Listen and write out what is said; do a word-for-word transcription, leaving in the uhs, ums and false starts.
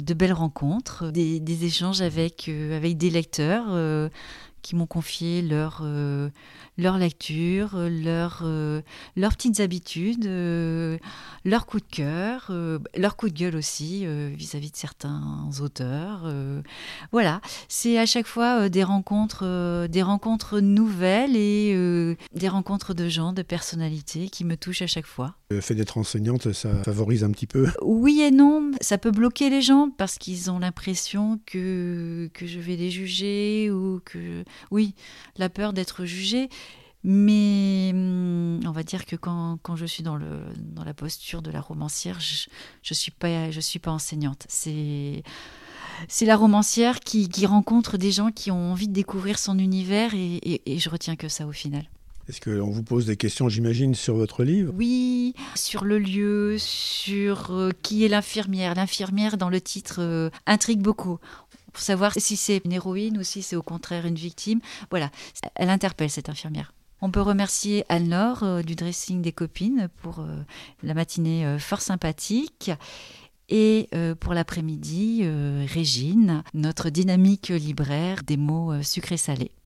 de belles rencontres, des, des échanges avec, euh, avec des lecteurs euh, qui m'ont confié leur, euh, leur lecture, leur, euh, leurs petites habitudes, euh, leurs coups de cœur, euh, leurs coups de gueule aussi euh, vis-à-vis de certains auteurs. Euh, voilà, c'est à chaque fois euh, des rencontres, euh, des rencontres nouvelles et euh, des rencontres de gens, de personnalités qui me touchent à chaque fois. Le fait d'être enseignante, ça favorise un petit peu. Oui et non, ça peut bloquer les gens parce qu'ils ont l'impression que, que je vais les juger ou que... Oui, la peur d'être jugée. Mais on va dire que quand, quand je suis dans, le, dans la posture de la romancière, je ne suis pas, je suis pas enseignante. C'est, c'est la romancière qui, qui rencontre des gens qui ont envie de découvrir son univers et, et, et je retiens que ça au final. Est-ce qu'on vous pose des questions, j'imagine, sur votre livre ? Oui, sur le lieu, sur euh, qui est l'infirmière. L'infirmière, dans le titre, euh, intrigue beaucoup. Pour savoir si c'est une héroïne ou si c'est au contraire une victime. Voilà, elle interpelle cette infirmière. On peut remercier Anne-Laure euh, du Dressing des Copines pour euh, la matinée euh, fort sympathique. Et euh, pour l'après-midi, euh, Régine, notre dynamique libraire des mots euh, sucrés-salés.